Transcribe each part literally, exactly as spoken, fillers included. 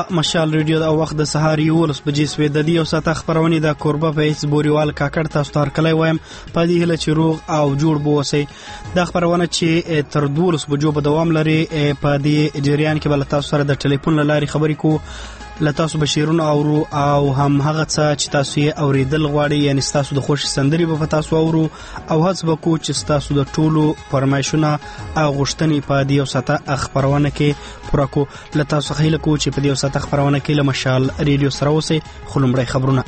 مشال ریډیو د وخت د سهار یولس بجې سوې د دې یو ساعته خبرونه د کوربه په هیڅ بوريوال کاکړ تاسو ته کله وایم په دې هله چې روغ او جوړ بوسي د خبرونه چې تر دولس بجو په دوام لري په دې جریان کې بل تاسو سره د ټلیفون لاري خبرې کو لتاسو بشیرون اورو او هم هغه څه چې تاسو یې اوریدل غواړي یعنی تاسو د خوش سندري په تاسو اورو او هڅه وکړو چې تاسو د ټولو فرمایشونه او غوښتنې په دې یو ساعته خبرونه کې پوره کو لتاسو خیل کو چې په دې یو ساعته خبرونه کې له مشال ریډیو سره اوسئ خلمړی خبرونه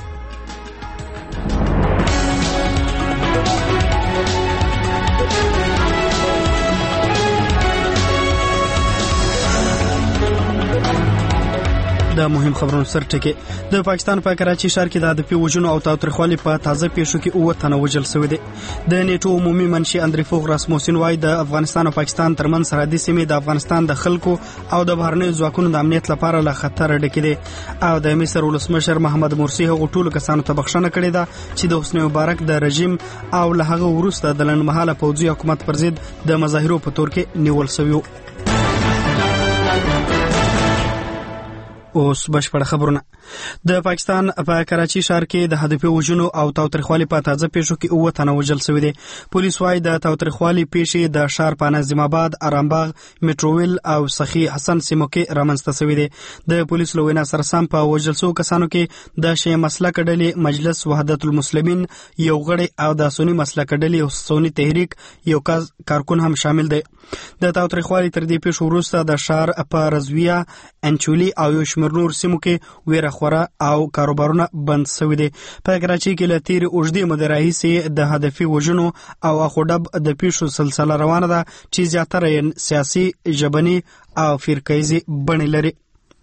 د مهم خبرونو سر ټکی د پاکستان په کراچي ښار کې د هدفي وژنو او تاوتریخوالي په تازه پیښو کې اووه تنه وژل شوي دي د نیټو عمومي منشي اندریفوغ راسموسین وايي د افغانستان او پاکستان ترمنځ سرحدي سیمې د افغانستان د خلکو او د بهرنیو ځواکونو د امنیت لپاره له خطر ډکې دي او د مصر ولسمشر محمد مرسي هغه ټولو کسانو ته بخښنه کړې ده چې د حسنی مبارک د رژیم او له هغه وروسته د لنډمهاله پوځي حکومت پر ضد د مظاهرو په تور کې نیول شوی اوس بشپړ خبرونه د پاکستان په کراچي ښار کې د هدفي وژنو او تاوتریخوالي په تازه پیښو کې اووه تنه وژل شوي دي پولیس وايي د تاوتریخوالي پیښې د ښار په نظام آباد ارامباغ میټروویل او سخی حسن سیمو کې رامنځته شوي دي د پولیس له وینا سره سم په وژل شوو کسانو کې د شیعه مسلک ډلې مجلس وحدت المسلمین یو غړی او د سنی مسلک ډلې سنی تحریک یو کارکون هم شامل دي د تاوتریخوالي تر دې پیښو وروسته د ښار په رضویه انچولي او یو شمېر نور سیمو کې ویره خوره او کاروبارونه بند شوي دي په کراچي کې له تیرې اوږدې مودې راهیسې د هدفي وژنو او اخوډب د پیښو سلسله روانه ده چې زیاتره یې سیاسي ژبني او فرقیزي بڼې لري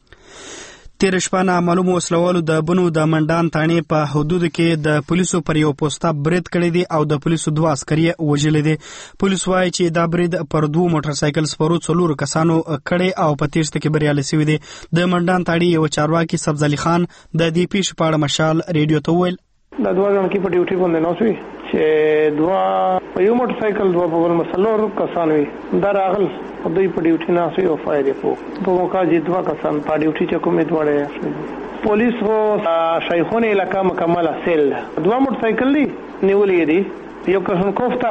تیر شپه نامعلومو وسلوالو د بنو د منډان تانې په حدودو کې د پولیسو پر یو پوسټه برید کړی دی او د پولیسو دوه عسکري وژلي دي پولیس وایي چې دا برید پر دوه موټر سایکل سپرو څلورو کسانو کړی او په تیښته کې بریالي شوي دي د منډان تاړي یو چارواکي سبز علي خان د دې پیښې په اړه مشال ریډیو ته وویل دا دوه ځان کې په ډیوټي باندې نو شوي چې دوه په یو موټر سایکل دوه په بل مسلور کسان وي دا راغل دوی په ډیوټي نه شوي او فایر یې په په موقع چې دوه کسان په ډیوټي چې کومې دوړې پولیس هو شیخونه علاقه مکمل سیل دوه موټر سایکل دي نیولې دي یو کسان کوفتا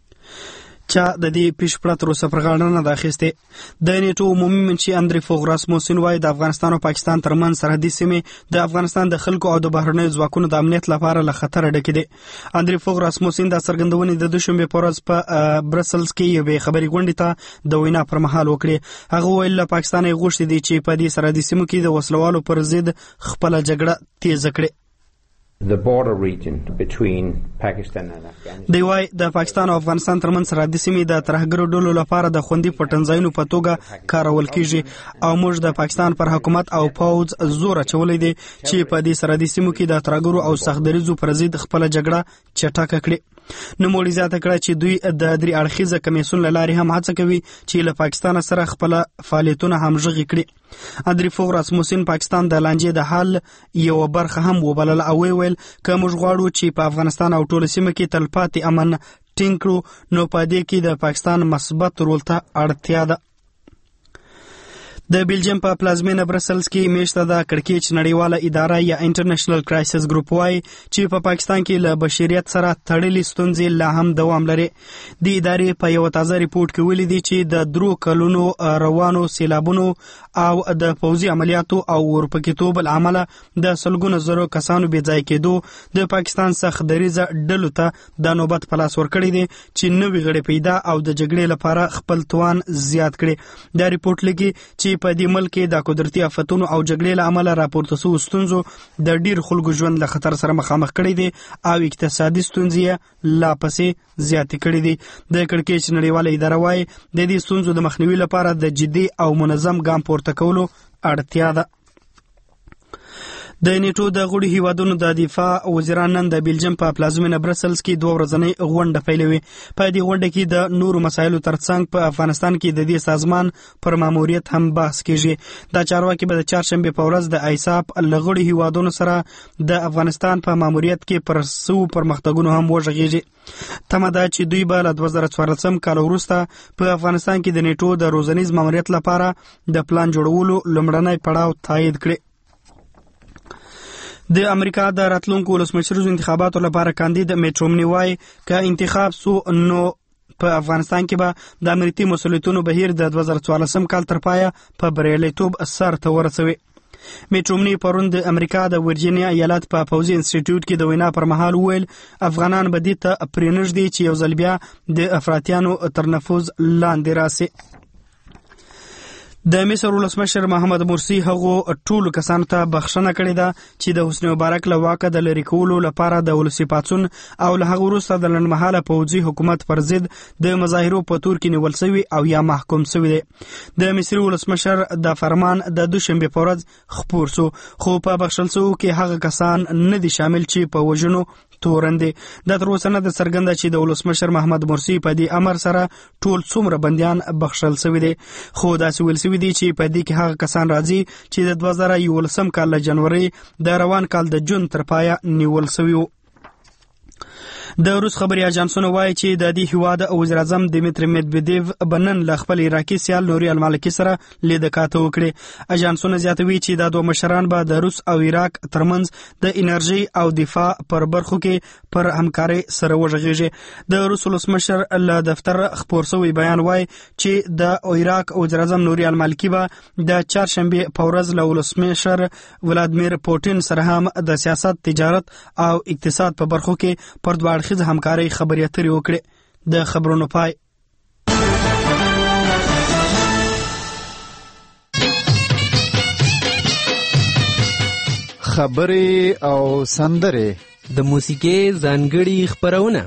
چا د دې پیښ پرته روسه پرغاړنه د اخیسته د نیټو عمومي منشي اندریفوغ راسموسین وايي د افغانستان او پاکستان ترمنځ سرحدي سیمې د افغانستان د خلکو او د بهرنیو ځواکونو د امنیت لپاره له خطر ډکې دي اندریفوغ راسموسین د څرګندونې د دوشنبه په ورځ په برسلز کې یوې خبري غونډې ته د وینا پر مهال وکړي هغه ویل له پاکستان غوښتي دي چې په دې سرحدي سیمو کې د وسلوالو پر ضد خپل جګړه تیز کړي the border region between Pakistan and Afghanistan. دی وايي د پاکستان او افغانستان ترمنځ سرحدي سیمې د ترهګرو ډلو لپاره د خوندي پټنځایونو په توګه کارول کیږي او موږ د پاکستان پر حکومت او پوز زور اچولې دي چې په دې سرحدي سیمو کې د ترهګرو او سختدریزو پر ضد خپل جګړه چټکه کړي نوموړي زیاته کړه چې دوی د درې اړخیزه کمیسیون له لارې هم هڅه کوي چې له پاکستان سره خپل فعالیتونه همغږي کړي اندریفوغ راسموسین پاکستان د لانجې د حل یو برخه هم وبلل او ویل که موږ غواړو چې په افغانستان او ټوله سیمه کې تلپاتې امن ټینګ کړو نو په دې کې د پاکستان مثبت رول ته اړتیا ده د بیلجیم په پلازمینه برسلز کې میشته د کړکېچ نړیواله اداره یا انټرنیشنل کرایسس ګروپ وايي چې په پاکستان کې له بشریت سره تړلې ستونزې لا هم دوام لري د ادارې په یو تازه ریپورت کې ویلي دي چې د درو کلونو روانو سیلابونو او د پوځي عملیاتو او ورپکېتوب له امله د سلګونو زرو کسانو بې ځای کېدو د پاکستان څخه دریزه ډلو ته د نوبت په لاس ورکړی دی چې نوې غړي پیدا او د جګړې لپاره خپل توان زیات کړي دا ریپورت لګي چې په دې ملک کې د قدرتي آفتونو او جګړې له امله راپورته شوو ستونزو د ډیر خلکو ژوند له خطر سره مخامخ کړی دی او اقتصادي ستونزې لا پسې زیاتې کړې دي د کړکېچ نړیواله اداره وايي د دې ستونزو د مخنیوي لپاره د جدي او منظم ګام پورته کولو اړتیا ده د نیټو د غړو هیوادونو د دفاع وزیران نن د بلجیم په پلازمینه برسلز کې دوه ورځنۍ غونډه پیلوي. په دې غونډه کې د نورو مسایلو ترڅنګ په افغانستان کې د دې سازمان پر ماموریت هم بحث کیږي. دا چارواکي به د چهارشنبه په ورځ د آیساپ له غړو هیوادونو سره د افغانستان په ماموریت کې پر څو پرمختګونو هم وژغېږي. تمه ده چې دوی به له دوه زره څوارلسم کال وروسته په افغانستان کې د نیټو د روزنیز ماموریت لپاره د پلان جوړولو لومړنی پړاو تایید کړي. د امریکا د راتلونکو ولسمشریزو انتخاباتو لپاره کاندید میټ رومني وایي که انتخاب سو نو په افغانستان کې به د امریکتي مسؤلیتونو بهیر د دوه زره څوارلسم کال تر پایه په بریالیتوب سر ته ورسوي. میټ رومني پرون د امریکا د ورجینیا ایالت په پوځي انسټیټیوټ کې د وینا پر مهال وویل افغانان به دې ته پرېنږدي چې یو ځل بیا د افراطیانو تر نفوذ لاندې راسي. د مصر ولسمشر محمد مرسی هغو ټولو کسانو ته بخښنه کړې ده چې د حسنی مبارک له واکه د لرې کولو لپاره د ولسي پاڅون او له هغه وروسته د لنډمهاله پوځي حکومت پر ضد د مظاهرو په تور کې نیول شوي او یا محکوم شوي دي. د مصري ولسمشر د فرمان د دوشنبه په ورځ خپور شو، خو په بخښل شوو کې هغه کسان نه دي شامل چې په وژنو تورندې. دا تر اوسه نه د څرګنده چې د ولسمشر محمد مرسی په دې امر سره ټول څومره بندیان بخښل شوي دي، خو داسې ویل شوي دي چې په دې کې هغه کسان راځي چې د دوه زره یولسم کال له جنوري د روان کال د جون تر پایه نیول شوي وو. د روس خبري اژانسونه وایي چې د دې هیواد وزیر اعظم دیمیتری میدویدیو بنن له خپل عراقي سیال نوري المالکي سره لیدکاته وکړي. اژانسونه زیاتوي چې دا دوه مشران به د روس او عراق ترمنځ د انرژي او دفاع پر برخو کې پر همکاري سره وژغېږي. د روس ولسمشر له دفتر خپور شوی بیان وایي چې د عراق وزیر اعظم نوري المالکي به د چهارشنبه په ورځ له ولسمشر ولادیمیر پوتین سره هم د سیاست، تجارت او اقتصاد په برخو کې پر دوه اړخیزه همکاري خبرې اترې وکړي. د خبرونو پای. خبرې او سندرې د موسیقي ځانګړي خبرونه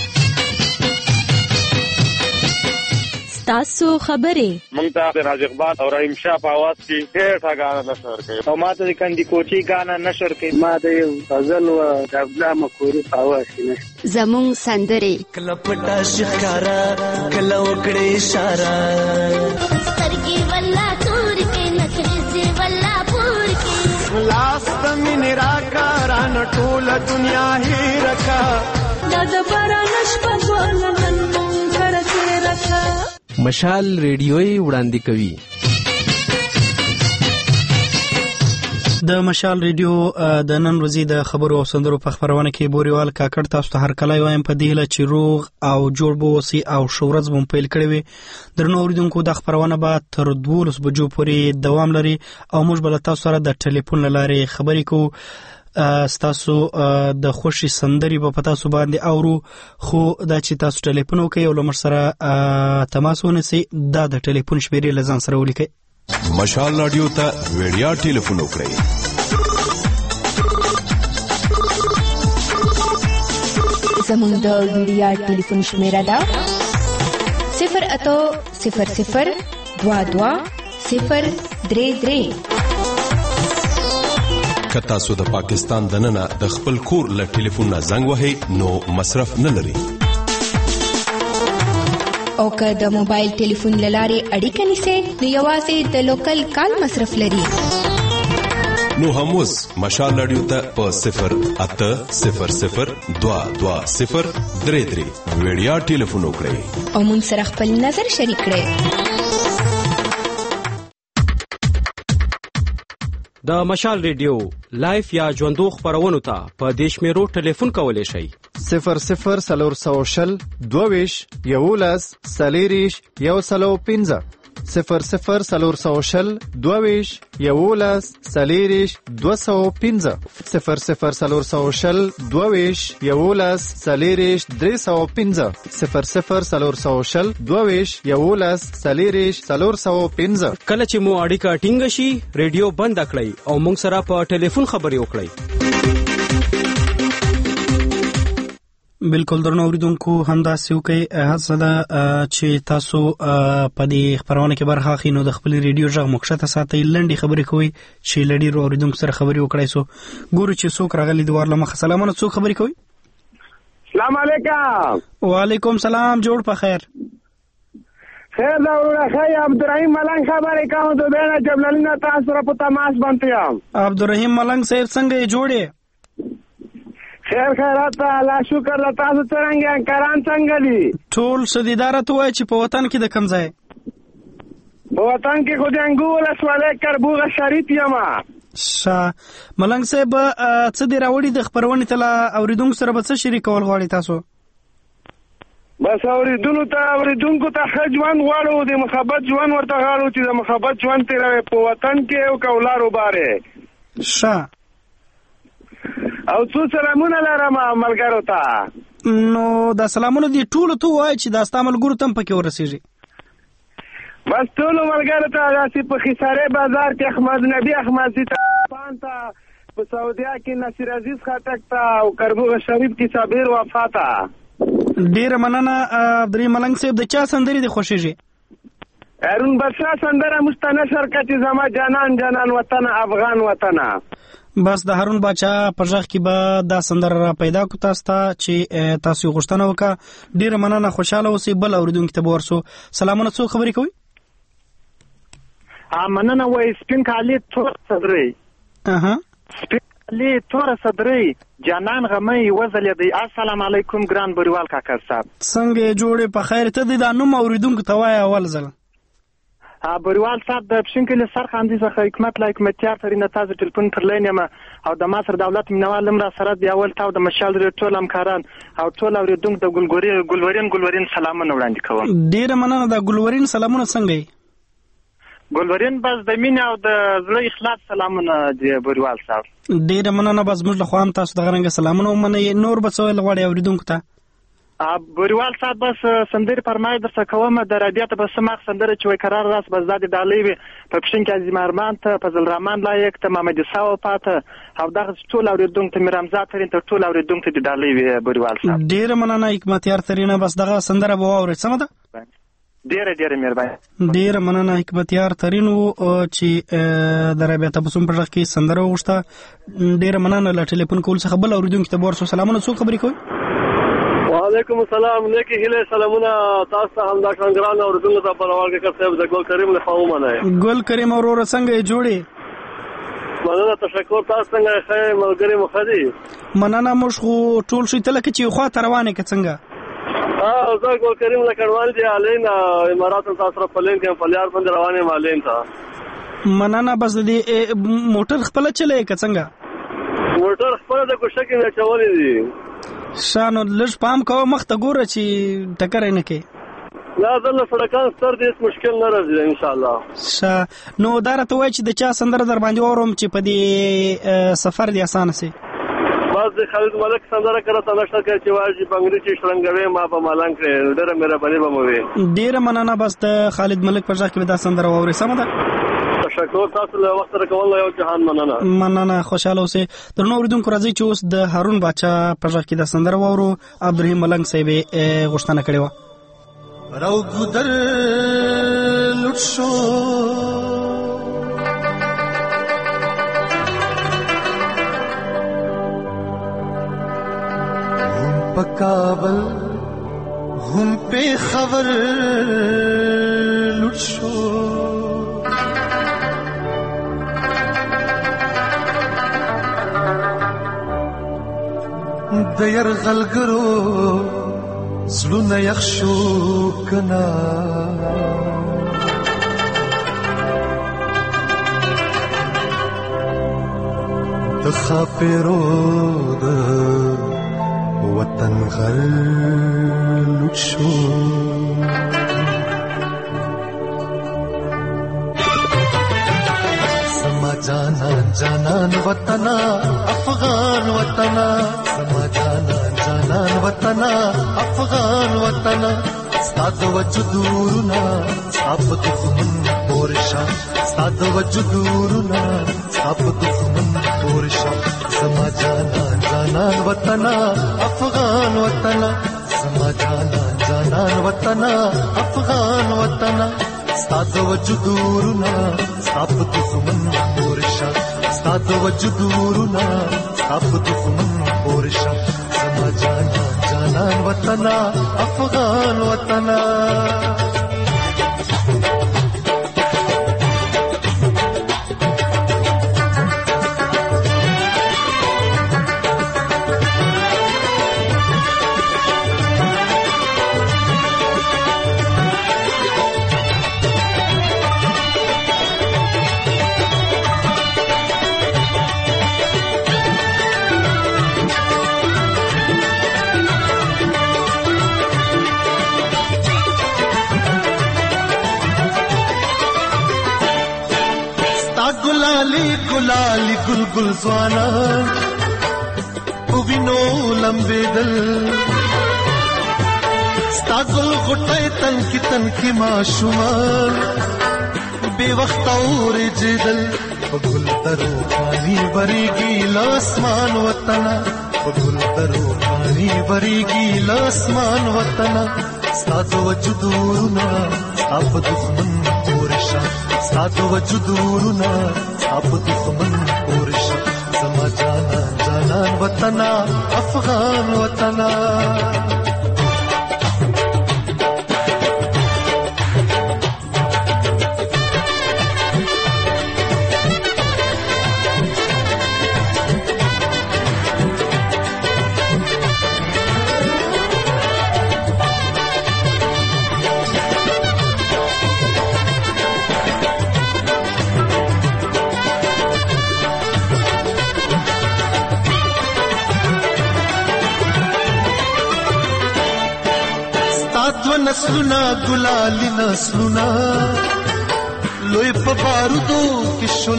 تاسو خبرې مونږ ته د راز اقبال او رحیم شاه په आवाज کې ډېر غاڼه نشر کوي او ماته د کندي کوچي غاڼه نشر کوي. ما د یو غزل او د ابلا مکوري په आवाज کې زمون سندرې کله پټا شکارا کله وکړې اشاره سترګي ولا تور کې نخري ولا پور کې لاس تمن راکاران ټول دنیا هی رکھا د باران شپه ولنن مونږ کرته رکھا. مشال ریډیوي وړاندې کوي. د مشال ریډیو د نن ورځې د خبرو او سندرو په خبرونه کې بوريوال کاکړ تاسو ته هر کله وایم په دې هله چې روغ او جوړ بو سي او شورز بم پیل کړی وي. درنو اوریدونکو د خبرونه به تر دولس بجو پورې دوام لري او موږ بل تاسو سره د ټلیفون لارې خبرې کوو. ستاسو د خوشي سندري په پتا سو باندې اورو، خو دا چې تاسو ټلیفون وکړئ او لمر سره تماس ونیسئ دا د ټلیفون شمیرې لزان سره ولیکئ. مشال رادیو ته ویډیا ټلیفون وکړئ زموږ د ویډیا ټلیفون شمیره ده صفر اتو صفر صفر دوا دوا صفر درې درې. کتا سو د پاکستان دننه د خپل کور له ټلیفون نه زنګ وهي نو مصرف نه لري. او که د موبایل ټلیفون لاره اړیکه نیسي نو یوازې د لوکل کال مصرف لري. نو هم اوس مشال رادیو ته په صفر اته صفر صفر دوا دوا صفر درې درې ویډیا ټلیفون وکړئ او موږ سره خپل نظر شریک کړئ. د مشال ریډیو لایف یا ژوندو خبرونو ته په دیش میرو ټلیفون کولای شئ صفر صفر سلور سو شل دوویش یولس سلیریش یو سلو پنځه صفر صفر سلور سو شل دوویش یولس سلیریش دو سو پنځه صفر صفر سلور سو شل دوویش یولس سلیریش درې سو پنځه صفر صفر سلور سو شل دوویش یولس سلیریش سلور سو پنځه. کله چې مو اړیکه ټینګ شي ریډیو بند کړئ او موږ سره په ټلیفون خبرې وکړئ. بالکل درنو اوریدونکو همداسې وکړئ هڅه ده چې تاسو په دې خپرونه کې برخه اخلئ نو د خپل ریډیو غږ مخشته ساتئ لنډې خبرې کوئ چې له ډېرو اوریدونکو سره خبرې وکړئ سو ګورو چې څوک راغلي د وار له مخه سلامونه څوک خبرې کوئ سلام علیکم وعلیکم سلام جوړ په خیر خیر دا ورته خی عبدالرحیم ملنګ خبرې کوم د بینا جبللینا تاسو را په تماس باندې یم عبدالرحیم ملنګ صاحب څنګه یې جوړې خیر خیرات الله شکر له تاسو څنګه کران څنګه دي ټول شدیداره ته وای چې په وطن کې د کم ځای په وطن کې خو د انګول سوالې کربوغه شریف یما شا ملنګ صاحب څه دی راوړي د خبرونه تل اوریدونکو سره به څه شریکول غواړي تاسو بس اوریدونکو ته اوریدونکو ته خجوان غواړو د محبت ژوند ورته غواړو چې د محبت ژوند تیر په وطن کې او کولارو باره شا او څو سلامونه لرم ملګرو ته نو دا سلامونه دی ټول ته وای چې دا ستامل ګورو تم پکې ورسېږي بس ټول ملګرو ته راسي په خساره بازار کې احمد نبی احمد سي ته پانتا په سعودیا کې نصیر عزیز خاطک ته او کربوغه شریف کې صابر وفاته ډیر مننه عبدالرحیم ملنګ صاحب د چا سندري دی خوښیږي ارون بادشاہ سندره مستنه شرکت زما جانان جانان وطن افغان وطن بس د هارون بادشاہ په ځخ کې به دا سندره را پیدا کو تاسو ته چې تاسو غوښتنه وکړه ډیر مننه خوشاله اوسئ بل اوریدونکو ته ورسو سلامونه څو خبرې کوي ا مننه وای سپین کالی تور صدرې اها سپین کالی تور صدرې جانان غمې وزلې دی السلام علیکم ګران بریوال کاکا صاحب څنګه جوړې په خیر ته د نوم اوریدونکو ته وای اول ځل ا بریوال صاحب د پښینکل سرخاندې څخه حکمت لایک متیار ترینه تاسو ټلیفون پر لینم او د مصر دولت منوال لمر سره دی اول تاو د مشال ټول همکاران او ټول اوریدونکو د ګلګوري ګلورین ګلورین سلامونه وړاندې کوم ډیر مننه د ګلورین سلامونه څنګه ګلورین بس د مینه او د زړه اخلاص سلامونه دی بریوال صاحب ډیر مننه بس موږ له خوام تاسو د غرنګ سلامونه ومنه نور به څه لغړی اوریدونکو ته ا بریوال صاحب بس سندري فرمای درته کومه د رادیو ته بس مخ سندره چې وای قرار راس بس زاد دالې په پښین کې عظیم ارمان ته فضل الرحمن لایق ته محمد صاحب پاته او دغه ټول اوریدونکو ته میرمزا ترین ته ټول اوریدونکو ته دالې بریوال صاحب ډیر مننه حکمت یار ترینه بس دغه سندره به اورې سم ده ډیر ډیر مهرباني ډیر مننه حکمت یار ترین چې د رابطه په سم پرځ کې سندره وغوښته ډیر مننه له ټلیفون کول څخه بل اوریدونکو ته ورسو سلامونه څو خبرې کوي وعلیکم السلام نیکی هله سلامونه تاسو ته هم دا څنګه اوریدونکو ته په اړه کې صاحب د ګل کریم له خوا ومنه ګل کریم اورور څنګه جوړي مننه تشکر تاسو څنګه ښه ملګری مخدي مننه موږ ټول شي تل کې چې خو روانه کې څنګه اه زه ګل کریم له کډوال دی الینا امارات تاسو سره پلین کې پلیار باندې روانه مالین تا مننه بس دې موټر خپل چلے کې څنګه موټر خپل د کوشش کې نه چولې دي شانو لږ پام کوه مخ ته ګوره چې ټکر نه کې لا ځل سړکان ستر دې مشکل نه راځي ان شاء الله ش نو دارته وای چې د چا سندره در باندې اورم چې په دې سفر دی اسانه سي بس د خالد ملک سندره کړه تا نشته چې واجی بنگړي چې شرنګوي ما په مالنګ کې ډېر مهرباني به مو وي ډېر مننه بس د خالد ملک په ځکه به دا سندره اوري سم ده تشکر تاسو له وخت راکول یو جهان مننه مننه خوشاله اوسئ درنو اوریدونکو راځي چې اوس د هارون بادشاہ په ځکه دا سندره وورو عبدالرحیم ملنګ صاحب غوښتنه کړې و راو ګدر لټ شو هم پکابل هم په خبر لټ شو د يرغلګرو زلونه یخشو کنا د خاپیرو د وطن غل لوشو سما جانا جانان وطنا افغان وطنا سما جانا جانان وطنا افغان وطنا ستاد وجدورنا صاحب دښمن پورشا ستاد وجودورنا سب دښمن پورشا زما جانان جانان وطن افغان وطن زما جانان جانان وطن افغان وطن ستاد وجودورنا سب دښمن پورشا ستاد وجودورنا سب دښمن پورشا زما جانان جانان وطن افغان وطن गुलाली गुल गुल स्वाना उविनो लंबे दल स्तागुल गुटाई तन की तन की माशुमान बेवक्त और जिदल गुल तरो पानी बरेगी लासमान वतना गुल तरो पानी बरेगी लासमान वतना स्तादो वजुदूरना आप दुश्मन पोरशा स्तादो वजुदूरना आप दुश्मन पोरशा زما جانان جانان وطنا افغان وطنا नस्लुना गुलाली नस्लुना लोई په بارودو کې شل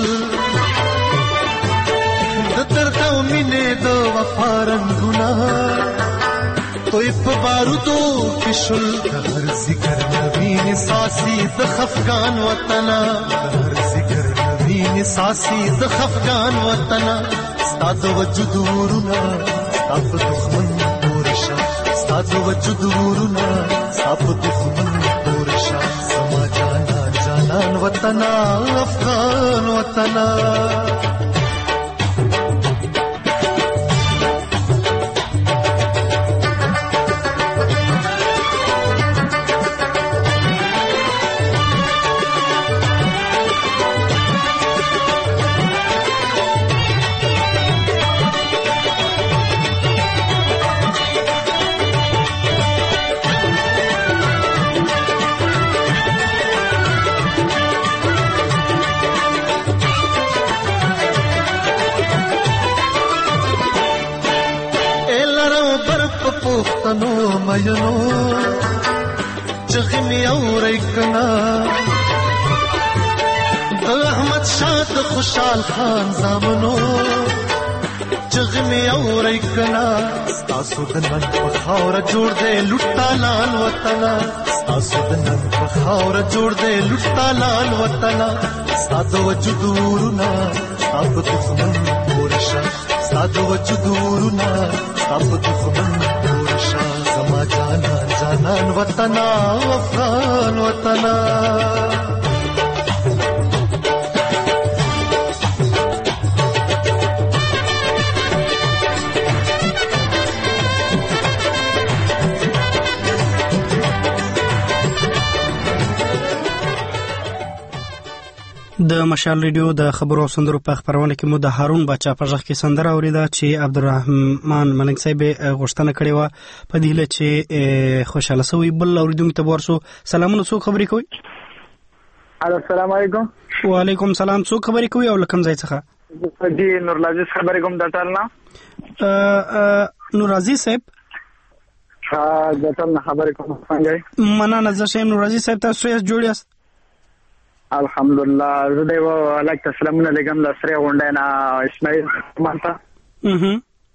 د ترتاو مینې د وفا رنګونه توی په بارودو کې شل هر ذکر نوین ساسي د خفغان وطن هر ذکر نوین ساسي د خفغان وطن ستاد وجودورنا اب دښمن پورشا ستاد وجودورنا اب دښمن پورشا زما جانان جانان وطن افغان وطن پختنو مینو چغمی اورې کنا د احمد شاه خوشحال خان زامنو چغمی اورې کنا تاسو د نن په خاور جوړ دې لټا لال وطن تاسو د نن په خاور جوړ دې لټا لال وطن ساده وجودورنا اب دښمن پورشا ساده وجودورنا اب دښمن زما جانان جانان وطن افغان وطن د مشال ریډیو د خبرو او سندرو په خبرونه کې مو د هارون بچا په ځخ کې سندره اوریده چې عبدالرحمن ملنګ صاحب غوښتنه کړې و په دې له چې خوشاله سوی بل اوریدونکو ته ورسو سلامونه څو خبرې کوي السلام علیکم وعلیکم سلام څو خبرې کوي او لکم ځای څخه جی نور العزیز خبرې کوم د ټالنا نور عزیز صاحب ها د ټالنا خبرې کوم څنګه مننه زه شم نور عزیز صاحب تاسو یې جوړ یاست الحمدلله زه دیو لک تسلیمونه لګم د سره غونډه نه اسماعیل مانتا اها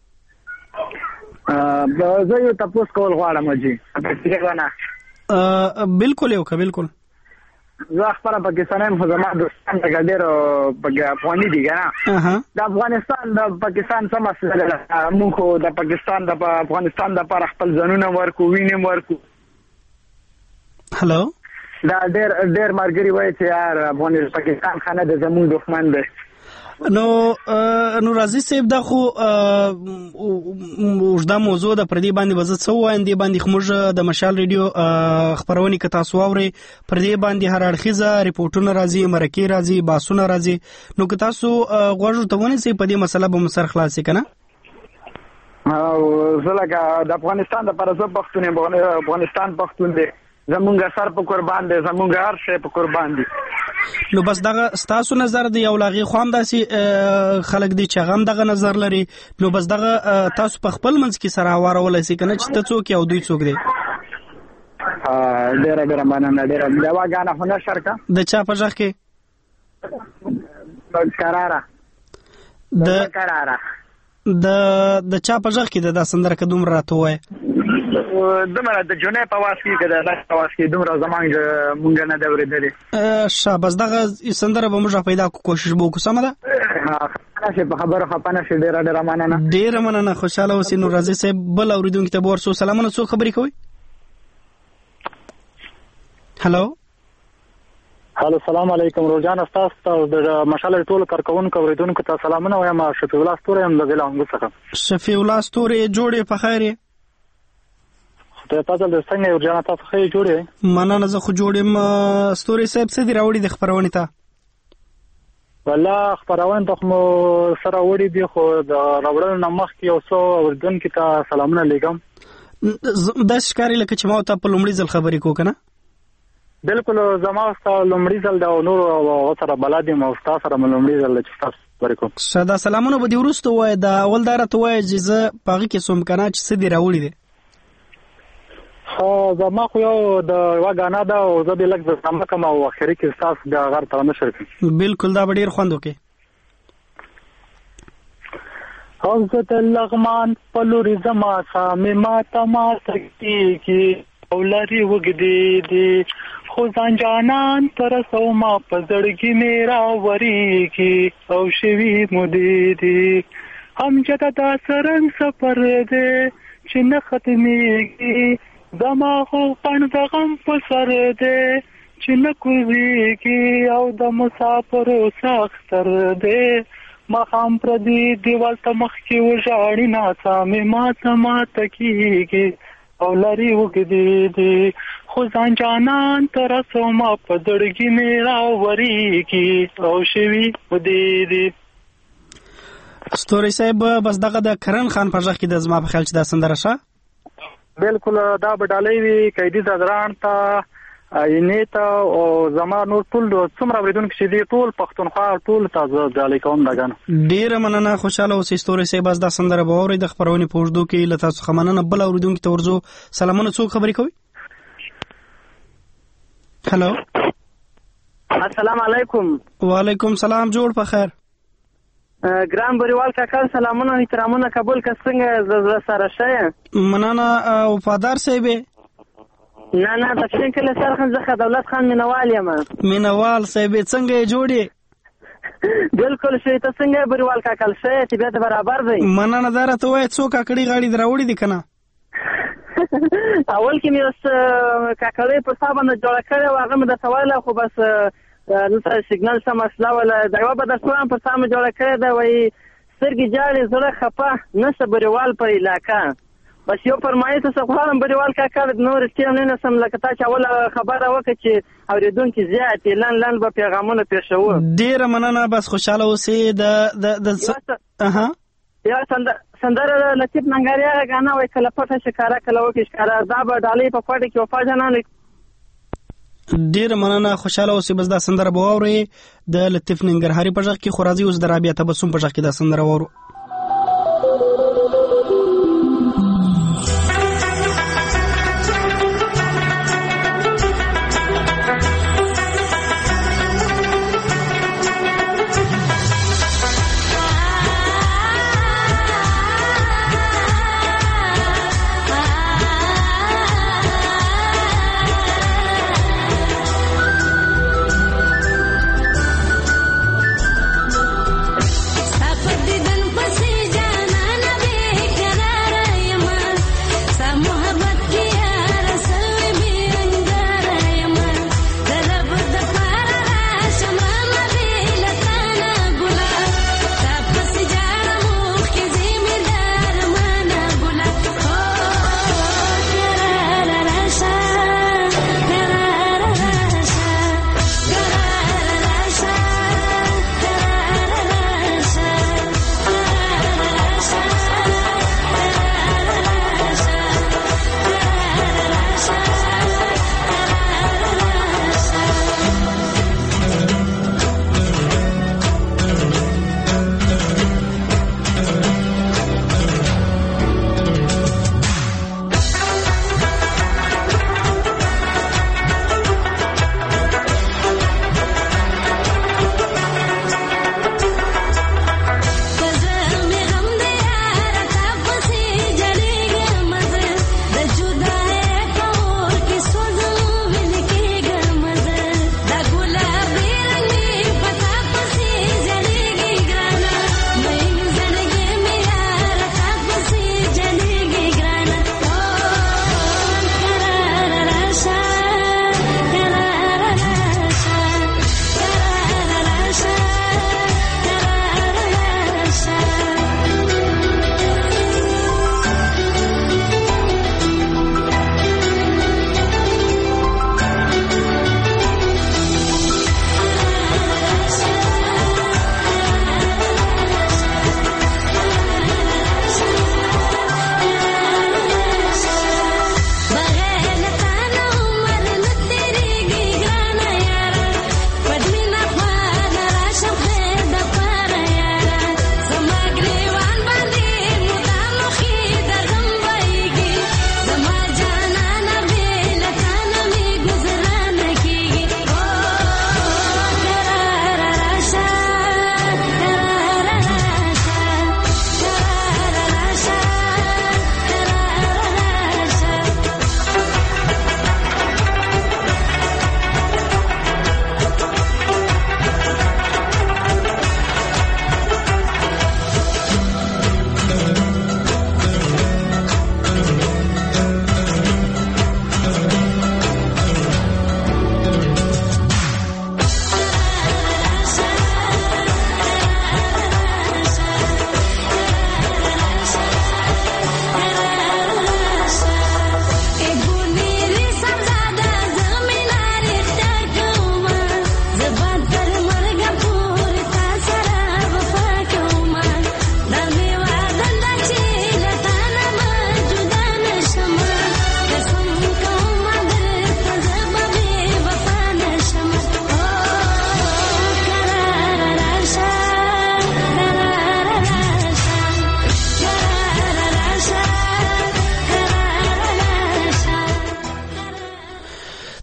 ا زه یو تاسو کول غواړم جی څنګه بالکل یو کا بالکل زه خپل پاکستاني خو زما دوستان د ګډیرو افغاني دي کنه د افغانستان د پاکستان سم مسله ده موږ خو د پاکستان د افغانستان د پر خپل ځانونه ورکو وینم ورکو. هلو دا ډېر ډېر مرګري وایي چې یار افغانستان پاکستان خانه د زموږ دښمن دی. نو نو راځي صاحب دا خو اوږده موضوع ده، پر دې باندې به زه څه ووایم. دې باندې خو موږ د مشال ریډیو خپرونې که تاسو واورئ پر دې باندې هر اړخیزه ریپورټونه راځي، مرکې راځي، بحثونه راځي. نو که تاسو غوږ ورته ونیسئ په دې مسله به مو سر خلاص شي که نه. او زه لکه د افغانستان دپاره زه پښتون یم، افغانستان پښتون دی، زمونږ سر په قربان دی، زمونږ هر شی په قربان دی. نو بس دغه ستاسو نظر دی او لاغي خو هم داسې خلک دي چې هغه هم دغه نظر لري. نو بس دغه تاسو په خپل منځ کې سره وارولی سئ که نه چې ته څوک یې او دوی څوک دی. ډېره ډېره مننه. ډېره یوه ګانه خو نشر که د چا په غږ کې کراره د کراره د د چا په غږ کې ده دا سندره که دومره راته ووایه؟ دومره د جنۍ په واس کې که د لږ په واس کې دومره زمانږ مونږ نه ده اورېدلې. ښه بس دغه سندره به موږ پیدا کړو، کوشش به وکړو. سمه ده؟ خفه نشئ، په خبرو خفه نشئ. ډېره ډېره مننه. ډېره مننه، خوشحاله اوسئ. نو راځئ صاحب بل اورېدونکي ته به ورسو. سلامونه، څوک خبرې کوئ؟ هلو هلو سلام علیکم. روجان استاس ته د مشال ټول کارکونکو اورېدونکو ته سلامونه وایم. شفیع الله ستوري یم د ضلع انګور څخه. شفیع الله ستوري، جوړې په خیر یې؟ خدای تاسو د څنګه یو روجان تاسو ښه جوړې؟ مننه، زه خو جوړ یم. ستوري صاحب څه دي راوړي د خپرونې ته؟ والله خپرونې ته خو مو سره وړي دي، خو د راوړلو نه مخکې یو څو اورېدونکي ته سلامونه لیږم. داسې ښکاري لکه چې ما ورته په لومړي ځل خبرې کوو که نه؟ بالکل زما ستا لومړي ځل ده او نورو هغو سره بلد یم او ستا سره مې لومړي ځل ده چې ستاسو خبرې کوم. ښه، دا سلامونه به دې وروسته ووایه. د اول دا راته ووایه چې زه په هغې کې سوم که نه چې څه دې راوړي دی. ښه، زما خو یو د یوه ګانا ده او زه دې لږ زړه کړم او اخري کې ستاسو بیا هغه ته نشر کړم. بالکل، دا به ډېر خوند وکړي. او زه د لغمان په لورې زما سامې ماته ماته کېږي او لرې اوږدې دي، خو ځان جانان ته رسومه په زړګي مې راورېږي او شوي مودې دي. همجده داسې رنګ سفر دی چې نه ختمېږي، زما خو پڼ د غم په سر دی چې نه کوزېږي او د مسافرو ساختر دی. ماښام پردي دیوال ته مخکې وژاړي، ناڅامې ماته ماته کېږي او لرې اوږدې دي، خو ځان جانان ته رسومه په زړګي مې راورېږي او شوي مودې دي. ستوري صاحب بس دغه د کرن خان په غږ کې د زما په خیال چې دا سندره ښه؟ بالکل، دا به ډالۍ وي قیدي زدران ته، عینې ته او زما نور ټول څومره اورېدونکي چې دي ټول پښتونخوا ټول ته زه ډالۍ کوم دا ګانو. ډېره مننه، خوشحاله اوسئ ستوري صاحب. بس دا سندره به واورئ د خپرونې په اوږدو کې. له تاسو څخه مننه. بل اورېدونکي ته ورځو. سلامونه، څوک خبرې کوئ؟ هلو السلام علیکم. وعلیکم سلام، جوړ په خیر. ګران بریوال کاکا سلامونه احترامونه قبول که څنګه زړه سره ښه؟ مننه. وفادار صاحب یې؟ نه نه تفشین کله سرخن زخه دولت خان مینوال یم. مینوال صاحب څنګه یې جوړې؟ بالکل ښه. ته څنګه بریوال کاکا ښه طبیعت برابر دی؟ مننه. دا راته ووایه څو کاکړي غاړې دې راوړي دي که نه؟ اول کې مې اوس کاکړۍ په سا باندې جوړه کړې وه، هغه مې درته ویله، خو بس دلته سیګنل څه مسله وله. د یوه به درته وایم په سا مې جوړه کړې ده، وایي سترګې جاړې زړه خفه نشه بریوال پر علاقه. بس یو فرمایش څه غواړم بریوال کاکا نور رښتیا نه نسم لکه تا چې اوله خبره وکړه چې اورېدونکي زیات یې لنډ لنډ به پیغامونه پېښوو. ډېره مننه. بس خوشحاله اوسئ. د د اها یا سندره لطیف ننګاري هغه ګانا وایي کله پټه شکاره کله وکړي ښکاره، دا به ډالۍ په کوټه کې وفا جانانې. ډېره مننه، خوشحاله اوسئ. بس دا سندره به واورئ د لطیف ننګرهاري په غږ کې. خو راځئ اوس د رابعه تبسم په غږ کې دا سندره واورو.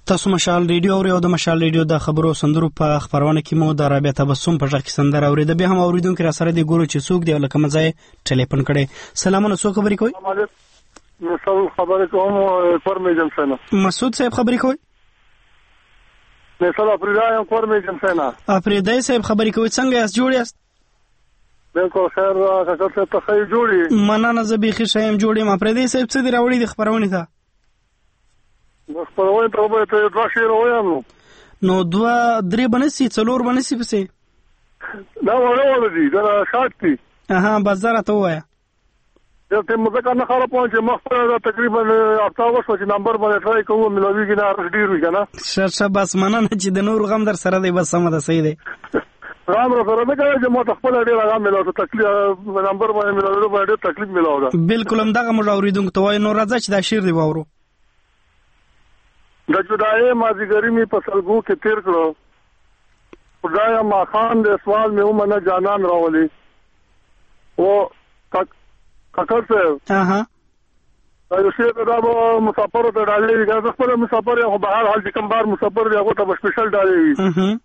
تاسو مشال ریډیو اورئ او د مشال ریډیو د خبرو سندرو په خبرونه کې مو د رابطه تبسم په ځای کې سندره اورید. به هم اوریدونکو را سره دی ګورو چې څوک دی لکه مزه ټلیفون کړي. سلامونه، څوک خبرې کوي؟ مسعود خبرې کوم فرمې جمسنه. مسعود صاحب خبرې کوي؟ نه سلام افریدای فرمې جمسنه. افریدای صاحب خبرې کوي. څنګه یاست؟ جوړ یاست؟ بالکل خیر، کاکا ته تخې جوړي. مننه، زه به خښم جوړم. افریدای صاحب څه دی راوړي د خبرونه ته؟ بس په وای ته به ته دوه شیر وایم. نو دوه درې بنسي څلور بنسي پسې. دا وړو دي، دا شاټي. اها بازار ته وایا. دا ته مزه نه خبره پوهه چې مخه تقریبا هفته وشو چې نمبر باندې ټرای کوم ملوي کې نه ارش ډیر وی کنه. شه بس مننه چې د نور غم در سره دی، بس سم ده، صحیح دی. رام را سره نه کوي چې مو خپل ډیر غم ملو ته تکلیف نمبر باندې ملو باندې تکلیف ملو ده. بالکل هم دغه مجاوریدونکو ته وای نو راځه چې دا شیر دی وورو. د جدای مازیګری می په سلګو کې تیر کړو. خدایا ما خان دې سوال مې ومنه جانان راولي. او کاکر صاحب اها یو شی ته دا مسافر ته ډالې دا خپل مسافر یو بهر حال چې کوم بار مسافر دی هغه ته سپیشل ډالې وي.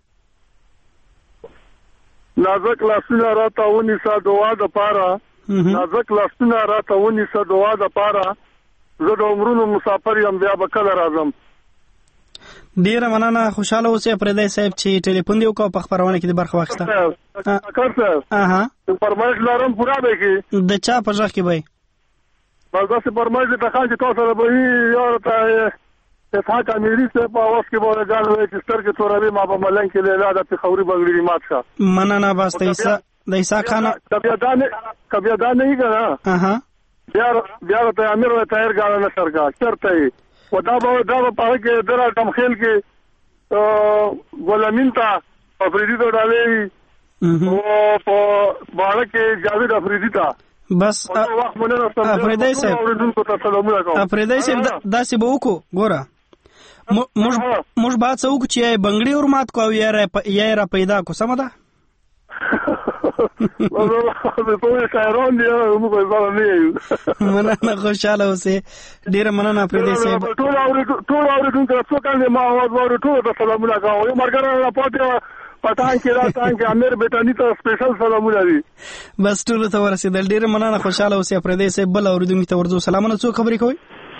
نازک لاسونه راته ونی سا دعا د پاره، نازک لاسونه راته ونی سا دعا د پاره، زه د عمرونو مسافر یم بیا به کله راځم. ډیره مننه، خوشاله اوسئ پردای صاحب چې ټلیفون دی وکاو په خبرونه کې د برخه واخیسته. کاکر صاحب اها فرمایش لرم پورا به کې د چا په ځخ کې وای بس دا څه فرمایش ته خان چې تاسو به یو ته اسحاق امیری څه په واس کې بوله ځان وای چې ستر کې تورې ما په ملنګ کې له لاده په خوري بغړي مات شه. مننه بس ایسا د ایسا خان کبیا دانه کبیا دانه یې کنه. اها بیا بیا ته امیر و تایر غاړه نه سرګه چرته ودا به دا په کې درا تمخیل کې غلامین ته افریدی ته ډالې او په باندې کې جاوید افریدی ته بس افریدی صاحب افریدی صاحب داسې به وکړو. ګوره موږ موږ باید څه وکړو چې بنګړي ورمات کو او یا را پیدا کو. سمه ده؟ مننه، خوشاله اوسئ. ډیره مننه افریدی صاحب. ټول ټول اوریدونکو څو کاندې ما اواز وره ټول ته سلامونه کوم. یو مرګره را پاتې پټان کې راځان کې امیر بیتانی ته سپیشل سلامونه دي. بس ټول ته ورسېدل. ډیره مننه، خوشاله اوسئ افریدی صاحب. بل اوریدونکو ته ورځو سلامونه. څوک خبرې کوي؟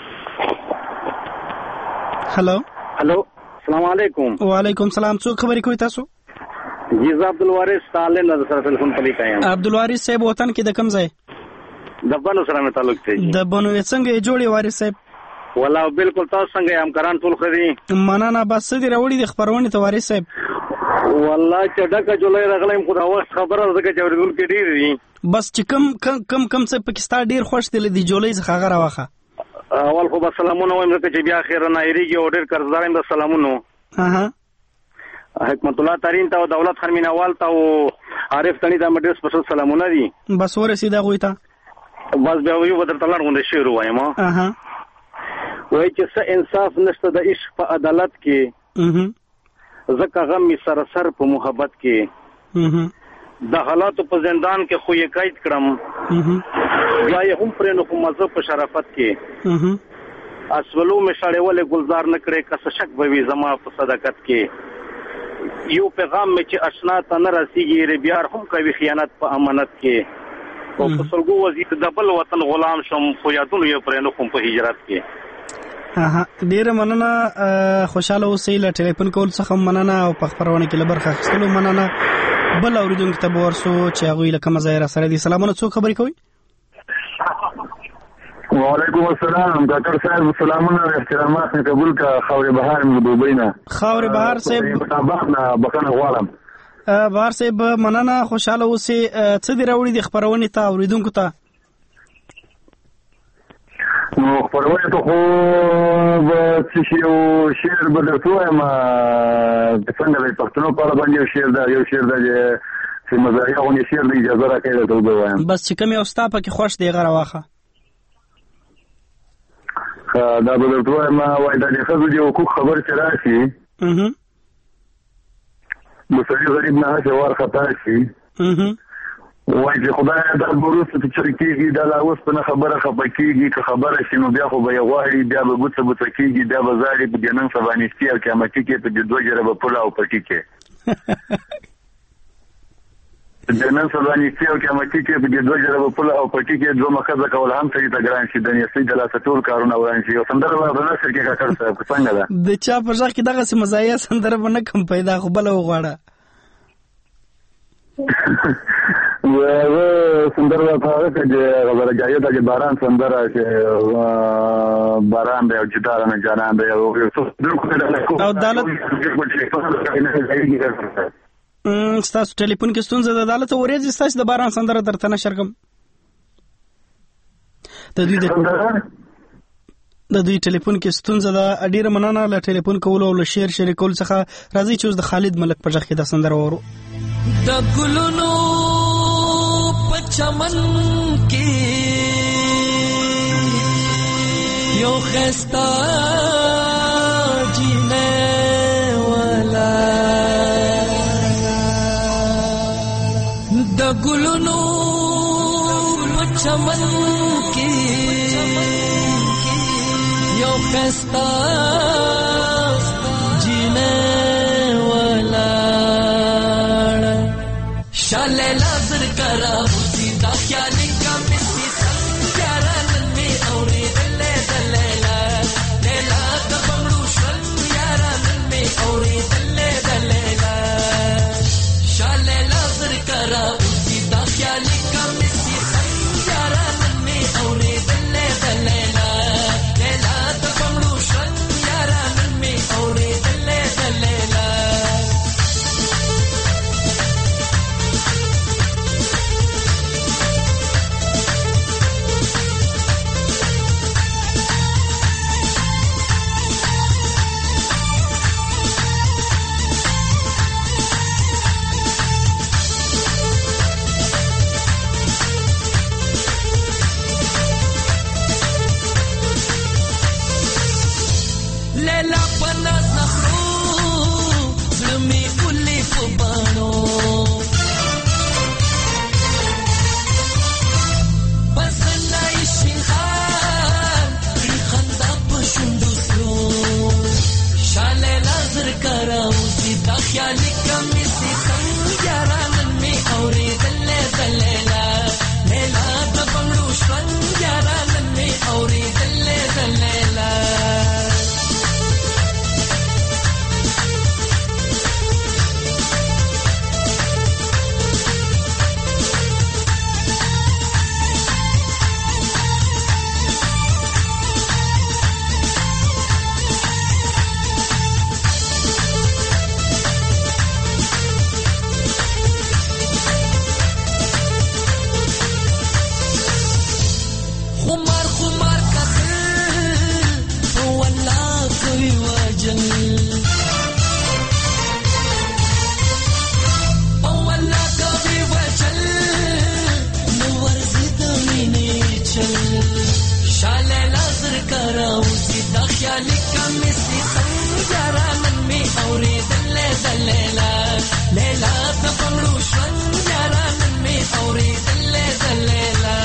هلو هلو السلام علیکم. وعلیکم سلام. څوک خبرې کوي تاسو؟ جی زه عبدالوارث سالم نه سره ټلیفون پلی کایم. عبدالوارث صاحب وطن کې د کوم ځای؟ د بنو سره مې تعلق دی. د بنو څنګه جوړي وارث صاحب؟ والله بالکل تاسو څنګه همکاران ټول خري. مننه، بس دې راوړي د خبرونه ته وارث صاحب. والله چې ډکه جولای راغلم خو دا وخت خبره ده چې ورګول کې ډیر دي. بس چې کم کم کم څه پاکستان ډیر خوش دي د جولای څخه غره واخه. اول خو سلامونه وایم چې بیا خیر نه ایریږي او ډیر قرضدارم د سلامونو. اها حکمت الله ترین ته او دولت خان مینوال ته او عارف تنی ته مډرس په سلامونه دي. بس ورسیدا غوي ته بس بیا یو بدر تلار غونډه شروع وایم. اها وای چې څه انصاف نشته د عشق په عدالت کې. اها زکه غم می سره سر په محبت کې. اها د حالات په زندان کې خو یې قید کړم. اها یا هم پر نو په مزه په شرافت کې. اها اسولو می شړېولې گلزار نه کړې کس شک به وي زما په صداقت کې. یو پیغام می چې آشنا ته نه رسیږي ر بیار هم کوي خیانت په امانت کې. او په سلګو وزید د بل وطن غلام شم خو یادونه یې پر نو کوم په هجرت کې. اها ډیره مننه، خوشاله اوسئ. له ټلیفون کول څخه مننه او په خبرونه کې لبرخه خستلو مننه. بل اوریدونکو ته ورسو چې هغه له کوم ځای را سره دي. سلامونه، څوک خبرې کوي؟ وعلیکم السلام. ډاکټر صاحب سلامونه او احترامات مې قبول کا. خاورې بهار مې دوبۍ نه. خاورې بهار صاحب تابعنا بکنه غواړم. بهار صاحب مننه، خوشاله اوسئ. څه دی راوړي د خبرونه ته اوریدونکو ته؟ نو خبرونه ته خو به څه یو شعر به درته وایم. څنګه د پښتنو په اړه باندې یو شعر دا یو شعر دا چې مزاحیه غونې شعر د اجازه راکړي ته ووایم. بس چې کوم یو ستا پکې خوښ دی غره واخه. دا به درته وایم. وایي دا د ښځو د حقوق خبر چې راشي د سړي غریب نه هسې وارخطا شي وای چې خدای دا وروسته چې کېږي دا لا اوس په خبره خبره کېږي که خبره شي نو بیا خو به یې غواړي بیا به ګوڅه ګوڅه کېږي بیا به زاړي په جنن سبانیستي او قیامتي کې په دوه جره به پوله او پټي کې جنن سبانیستي او قیامتي کې په دوه جره به پوله او پټي کې دوه مخزه کول هم سړي ته ګران شي د نسي د لاسه ټول کارونه وران شي او سندره به نه سر کې کاکړ صاحب څنګه ده د چا په ځخ کې دغه سم مزایا سندره به نه کم پیدا خو بل وغواړه و سندره په هغه کې غوړه جایو د باران سندره چې باران دی او جدار نه جانان دی او عدالت ستاسو ټلیفون کې ستونزه ده عدالت ورېځي ستاسو د باران سندره درته نشر کوم د دوی د د دوی ټلیفون کې ستونزه ده ډیره مننه له ټلیفون کولو او له شیر شریکول څخه راځي چې اوس د خالد ملک په ځخ کې د سندره ورو د ګلونو په چمن کې یو خستا جینه والا د ګلونو په چمن کې یو خستا جینه والا شاله لازر کرا ہوتی دا خیال کا مسی سنجارا نمی اوری دلے دلیلا لیلا دبمڑو شن یارا نمی اوری دلے دلیلا شاله لازر کرا ہوتی دا خیال کا مسی سنجارا نمی اوری دلے دلیلا لیلا دبمڑو شن یارا نمی اوری دلے دلیلا لیلا پناز نخرو زلمی کلی فبانو پسنائی شیخان ریخندا پشندو سرو شاله لازر کراوزی دا خیالی کمی سی سنگارانن می اوری دلے دلیلا لیلا دبنگلو شنگارانن می اوری دلے دلیلا خمار خمار کخل والله کوي وجل او والله کوي وجل نو ورزي د مينې چل شاله لازر کراو سي د خیال کمې سي سنجارا من می اوري دلې دلیلا لیلا د پمړو شنجارا من می اوري دلې دلیلا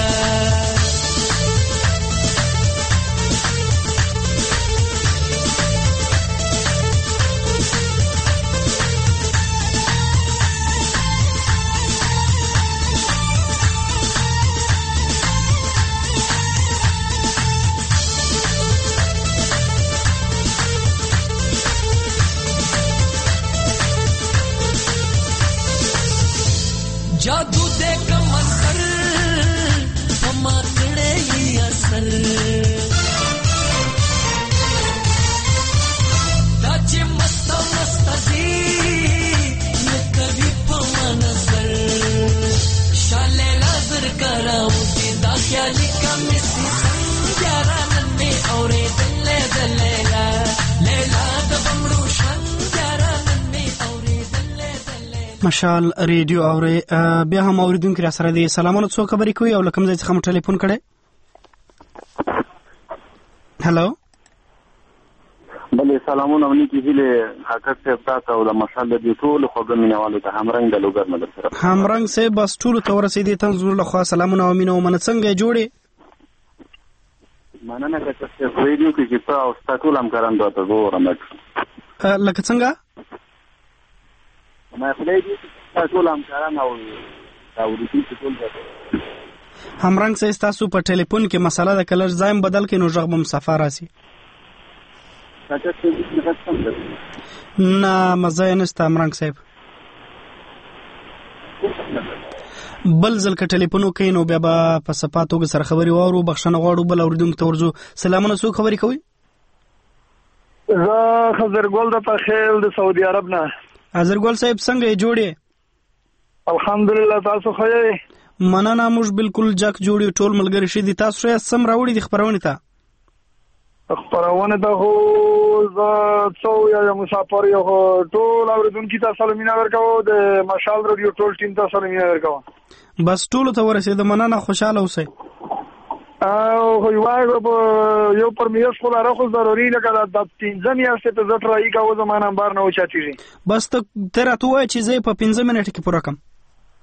जादू दे कमंदर पमा कड़े ही असर दाचे मस्त मस्त जी ये कभी पमा नजर शाले लाजर कराऊ दी दा ख्याली का मिसी संग्यारा नन्मे औरे दले दलेला लेला दबमड़ू शंग्यारा नन्मे औरे दले दलेला مشال ریډیو اوري بیا هم اوریدونکو را سره دي سلامونه څو خبرې کوي او لکم ځای څخه مو ټلیفون کړي هلو بلې سلامونه او نیکی هیله حقیقت صاحب تاسو او د مشال د ټول خوږ مینوالو ته همرنګ د لوګر نه سره همرنګ صاحب بس ټول ته ورسېدي تاسو له خوا سلامونه او مینه ومنه څنګه جوړې مننه که تاسو ریډیو کې چې تاسو ټول هم کاران دوته ګورم لکه څنګه ما خپلې دي ټول هم کاران او دا ورته ټول ده همرنګ صاحب تاسو په ټلیفون کې مسله د کلر ځایم بدل کې نو ژغ بم صفه راسي نه مزه نشته همرنګ صاحب بل ځل که ټلیفون وکړئ نو بیا به په صفا توګه سره خبرې واورو بخښنه غواړو بل اورېدونکو ته ورځو سلامونه څوک خبرې کوئ زه خضرګل د پخیل د سعودي عرب نه خضرګل صاحب څنګه یې جوړې الحمدلله تاسو ښه یې مننه موږ بالکل جک جوړې ټول ملګري شي دي تاسو یې سم راوړي د خبرونې ته خبرونه ته خو زه څو یا مسافر یو ټول اورېدونکي ته سلامونه ورکوم د مشال رادیو ټول ټیم ته سلامونه ورکوم بس ټول ته ورسېد مننه خوشاله اوسئ او خو یو پر میاش خو لاره خو ضروري لکه د پنځه میاشتې ته زه ټرایي کوم زما نمبر نه وچاتېږي بس ته ته راته ووایه چې زه یې په پنځه منټه کې پوره کړم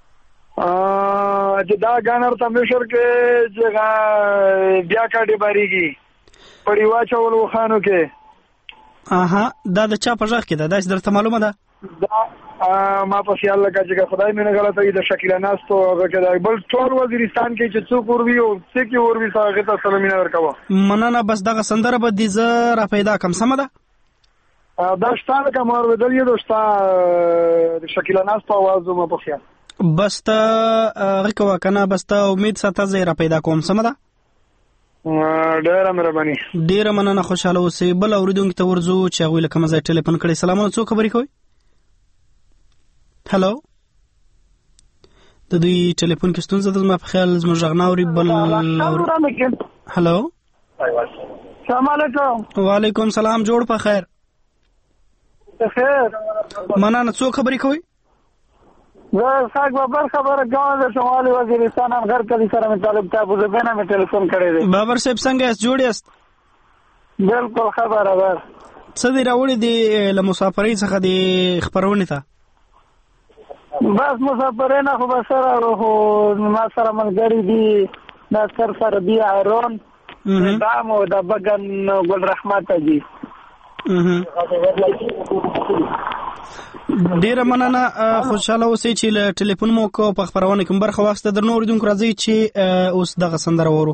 چې دا ګانر ته مشر کې چې بیا کاټي باریږي پړی واچول وخانو کې اها دا د چا په ځخ کې ده دا درته معلومه ده دا ما په خیال لګا چې خدای مې نه غلطه ای د شکیلا ناستو هغه بل ټول وزیرستان کې چې څوک ور وی او څوک ور وی هغه ته سلامونه ورکوم مننه بس دغه سندره به دې زه را پیدا کم سم ده دا شتانه کوم ور ودل یو دوستا د شکیلا ناستو आवाज ما په خیال بس ته هغه کوه کنه بس ته امید ساته زه را پیدا کوم سم ده ډیره مهرباني ډیره مننه خوشاله اوسئ بل اورېدونکو ته ورځو چې هغوی له کومه ځای ټلیفون کړی سلامونه څوک خبرې کوئ هلو د دوی ټلیفون کې ستونزه ده زما په خیال زموږ غږ نه اوري بل هلو السلام علیکم وعلیکم سلام جوړ په خیر بخیر مننه څوک خبرې کوئ زه ساګ بابر خبره کوم د شمالي وزیرستان غر کلی سره مې تعلق تاسو زه به نه مې ټلیفون کړی دی بابر صاحب څنګه یاست جوړ یاست بالکل خبره ده څه دی راوړي دی له مسافرۍ څخه د خپرونې ته بس مسافرۍ نه خو به سره خو ما سره ملګري دي دا سر سره دی هارون دام او د بګن ګل رحمت جی ډیره مننه خوشاله اوسئ چې له ټلیفون مو کو په خبرونه کې برخه واخیسته درنو اوریدونکو راځي چې اوس دغه سندره وورو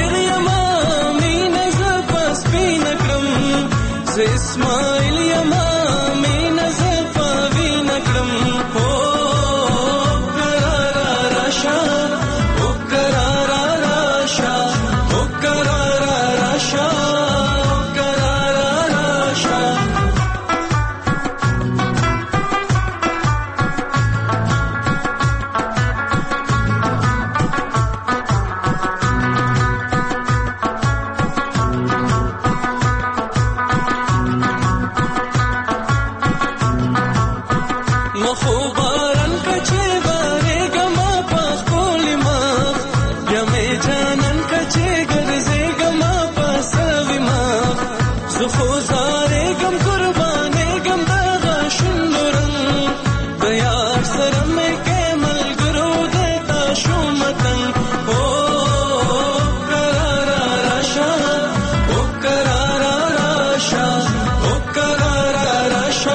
Ismail Yaman خو زارېږم قربانېږم دغه شونډو رنګ د یار سره مې کې ملګرو دی تا شو متن او قراره راشه او قراره راشه او قراره راشه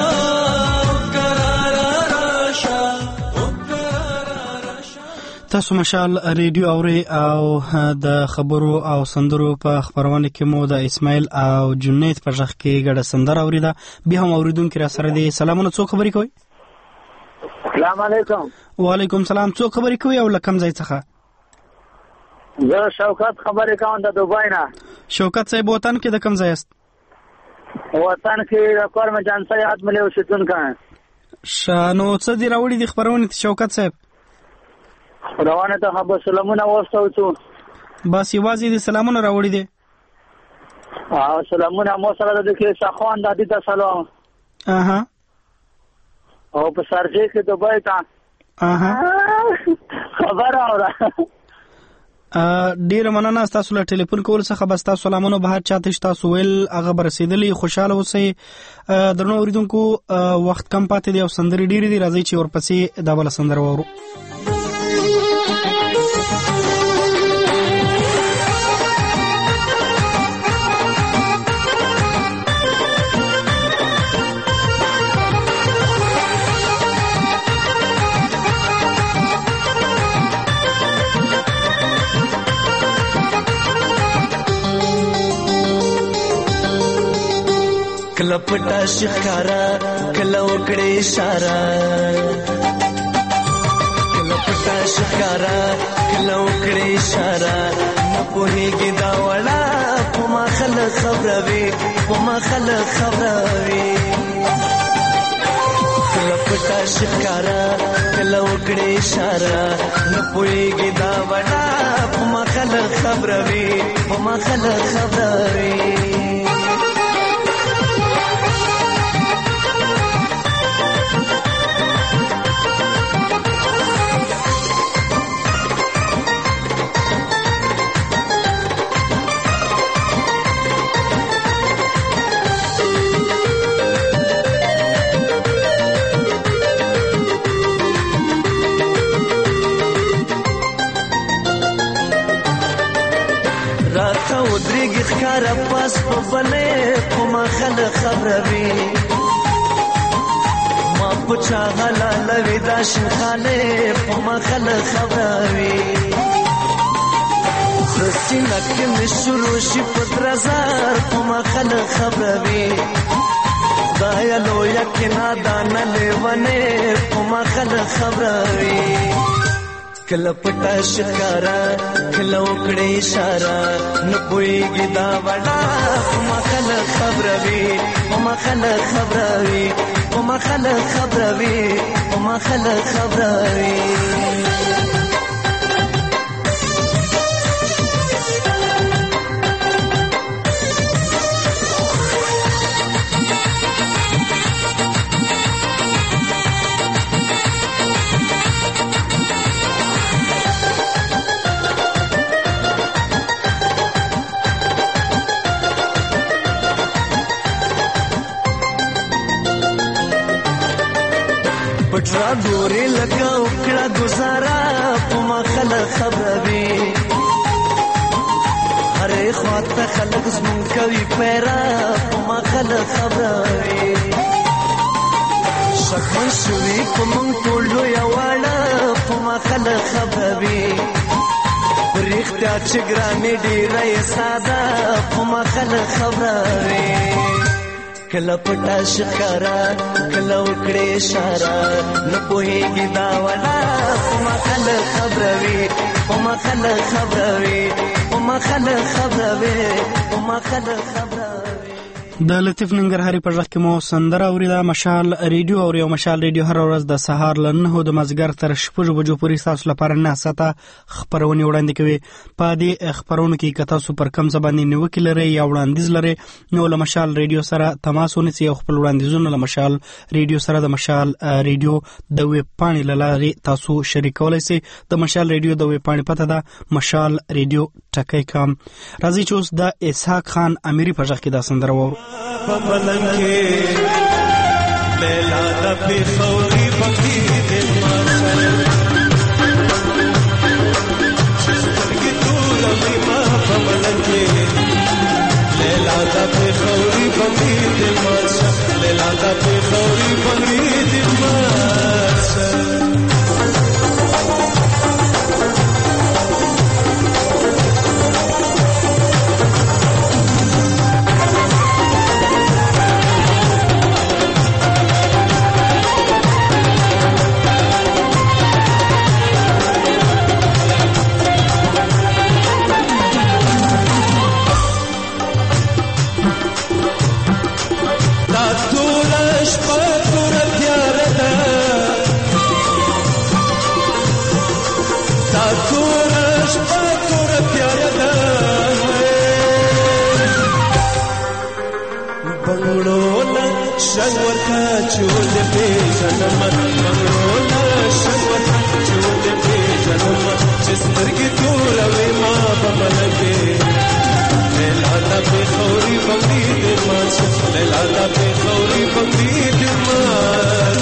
تاسو مشال ریډیو اوري او د خبرو او سندرو په خبرونه کې مو د اسماعیل او جنید په ځخ کې ګډه سندره اوریده. بیا هم اوریدونکو را سره دي. سلامونه، څوک خبرې کوي؟ السلام علیکم. وعلیکم سلام. څوک خبرې کوي او لکم ځای څخه؟ زه شوکت خبرې کوم د دوبای نه. شوکت صاحب وطن کې د کوم ځای است؟ وطن کې د کورم جان سیاد ملي اوسیدونکو. شانو څه دی راوړي د خبرونه شوکت صاحب؟ روانه ته خبر سلامونه وستو څو بس یوازې دي سلامونه راوړي دي. او سلامونه مو سره د کې شاخوان د دې سلام. اها او په سرجه کې دوبای ته اها خبر اوره. ډیر مننه تاسو له ټلیفون کول څخه. بس تاسو سلامونه به هر چاته تاسو ویل هغه برسیدلی. خوشاله اوسئ. درنو اوریدونکو وخت کم پاتې دی او سندري ډیر دي. راځي چې ورپسې دا بل سندره وورو. کله پټه شکارا کله وکړې اشاره کله پټه شکارا کله وکړې اشاره نه پوهېږي دا وړه په ما خلک خبروي په ما خلک خبروي کله پټه شکارا کله وکړې اشاره نه پوهېږي دا وړه په ما خلک خبروي په ما خلک خبروي خکارا پاس په بلې په ما خلک خبروي ما په چا حلاله دا شنخانې په ما خلک خبروي سینه کې مې شروع شي په درزار په ما خلک خبروي دا یا لویه کې نادانه لیونې په ما خلک خبروي کله پټه شکارا کله وکړې اشاره نه پوهېږي دا وړه په ما خلک خبروي په ما خلک خبروي په ما خلک خبروي په ما خلک خبروي پټرا ګورې لکه وکړه گزاره په ما خلک خبروي هرې خواته خلک زمونږ کوي پیره په ما خلک خبروي شکمن شوي په مونږ ټول لویه واړه په ما خلک خبروي په رښتیا چې ګرانې ډېره یې ساده په ما خلک خبروي کله پټه شکارا کله وکړې اشاره نه پوهېږي دا وړه په ما خلک خبروي په ما خلک خبروي په ما خلک خبروي په ما خلک خبروي. د لطیف ننګرهاري په ځخ کې مو سندره اوریده. مشال ریډیو او یو مشال ریډیو هر ورځ د سهار له نهو د مازدیګر تر شپږو بجو پورې تاسو لپاره نه ساته خبرونه وړاندې کوي. په دې خبرونو کې که تاسو پر کوم ځای باندې نیوکه لرئ یا وړاندیز لرئ نو له مشال ریډیو سره تماس ونیسئ او خپل وړاندیزونه له مشال ریډیو سره د مشال ریډیو د ویب پاڼې له لارې تاسو شریکولی شئ. د مشال ریډیو د ویب پاڼې پته ده مشال ریډیو ټکی کام. راځي چې اوس د اسحاق خان امیری په ځخ کې دا سندره وورو. په ملنګ کې لیلا د پیښوري پکې دې ما سره سترګې تورې ما په ملنګ کې لیلا د پیښوري پکې دې ما سره لیلا د پیښوري پکې دې ما سره شنور کا چول پہ جنم منونا شنور کا چول پہ جنم جسر کی دور میں ماں بملگے لیلا پہ خوری بنگی دماغ لیلا پہ خوری بنگی دماغ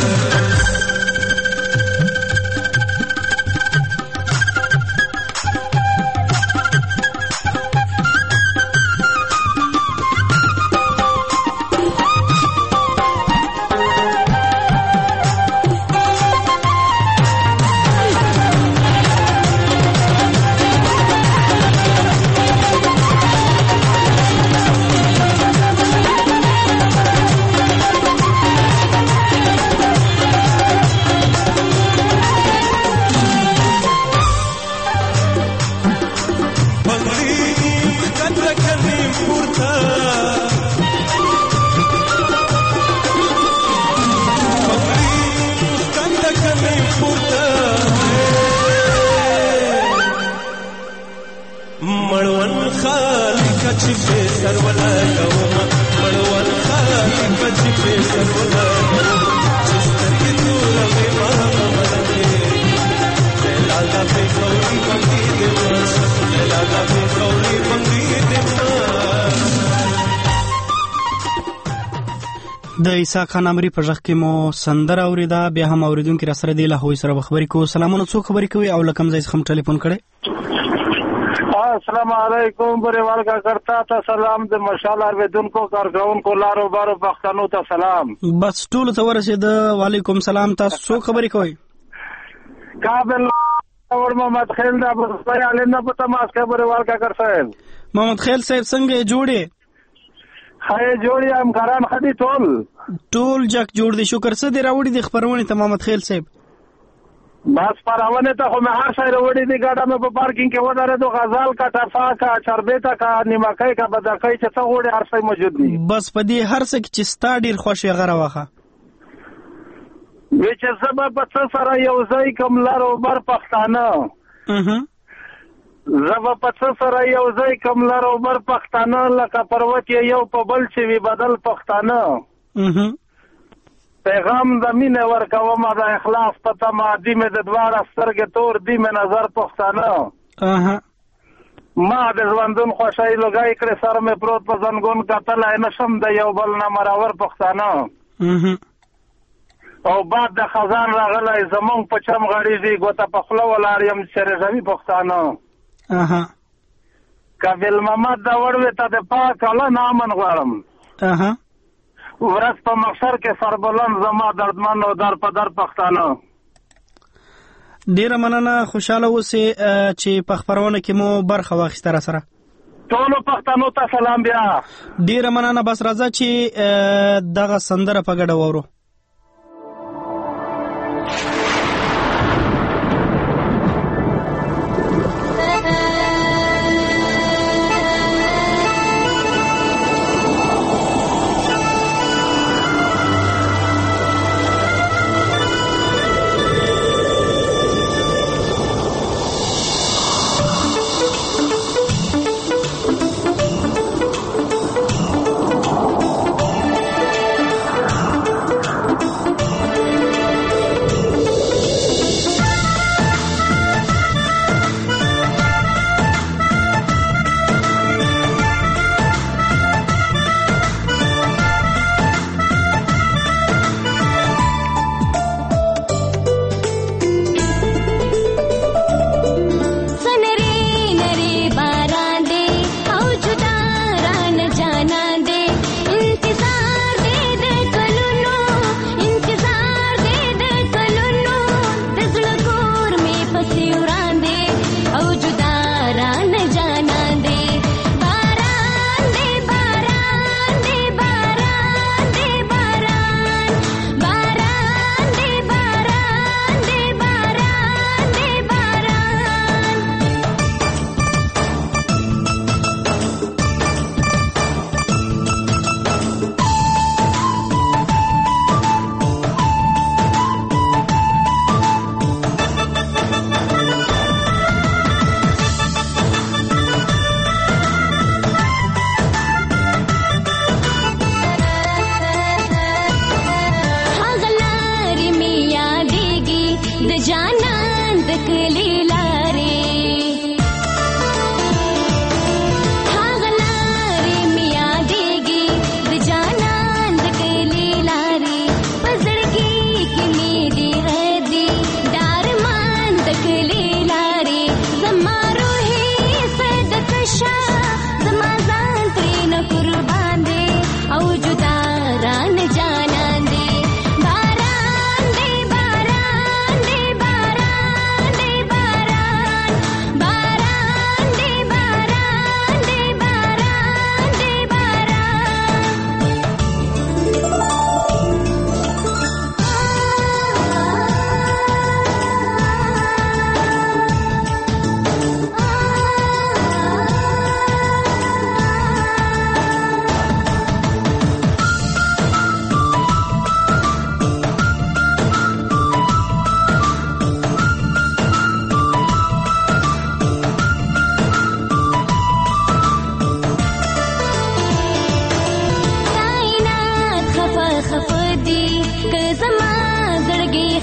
د عیسی خان امری په ژغ کې مو سندره اوریدا. بیا هم اوریدونکو را سره دی له هوی سره خبرې کو. سلامونه، څوک خبرې کوي او لکم ځای څخه ټلیفون کړي؟ السلام علیکم بریوال کا کرتا تا سلام د مشال اوریدونکو کارګرونکو لارو بارو پښتنو ته سلام. بس ټول ته ورسید. وعلیکم سلام. تاسو څوک خبرې کوي؟ کابل اور محمد خیل دا بسای علنا پتا ماس کا بریوال کا کر صاحب. محمد خیل صاحب څنګه جوړې؟ هاي جوړی ام کاران خدي ټول ټول جک جوړ دي. شکر څه دی راوړي د خبرونه ته محمد خیل صاحب؟ بس پرونه ته خو مه هر څه راوړي دي. ګاډه مې په پارکینګ کې وداره دو غزال کا ټفا کا چربېتا کا نیمکای کا بدکای چې څه وړي هر څه موجود دي. بس په دې هر څه کې چې ستا ډیر خوشي غره واخه وی چې سبب په څه سره یو ځای کوم لارو بر پښتانه اها زبا پڅ سره یو ځای کوم لارو بر پښتانه لکه پروت یو په بل چې وی بدل پښتانه اها پیغام د مینه ورکوم د اخلاص پته ما دې مې د دواره سترګې تور دې مې نظر پښتانه اها ما د ژوندون خوشای لګای کړ سر مې پروت په زنګون کتل نشم د یو بل نه مراور پښتانه اها او بعد د خزان راغلی زمونږ په چم غړي دي ګوته په خله ولار يم چرېږي پښتانه اها کابل محمد دا وړوي ته د پاک الله نامن غواړم اها ورځ په مخسر کې سربلند زما دردمن او در په در پښتانه. ډیره مننه. خوشاله اوسئ چې په خبرونه کې مو برخه واخیسته را سره. ټول پښتنو ته سلام. بیا ډیره مننه. بس راځه چې دغه سندره په ګډه وورو.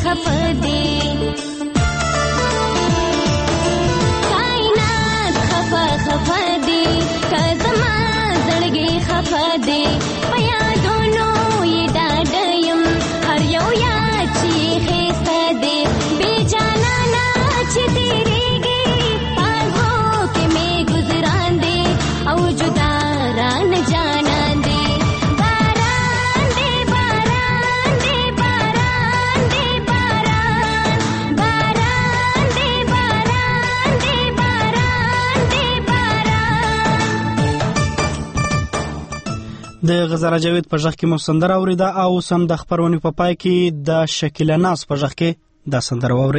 خفدي کائنات خفا خفدي کزما زړګي خفدي پیا دونو یې ډاډیم هر یو یا چې خسته دي بے جانا نا چې تیریږي پاغو کې مې گزاران دي او جدا ران جانان دي باران دي باران دي باران دي باران باران دي باران دي باران دي باران. د غزاله جاوید په ژغ کې مو سندره اوریده او سم د خبرونې په پای کې د شکیله ناز په ژغ کې دا سندره واوري.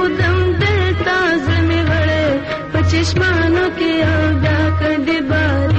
चश्मानों के आगा कर दे बार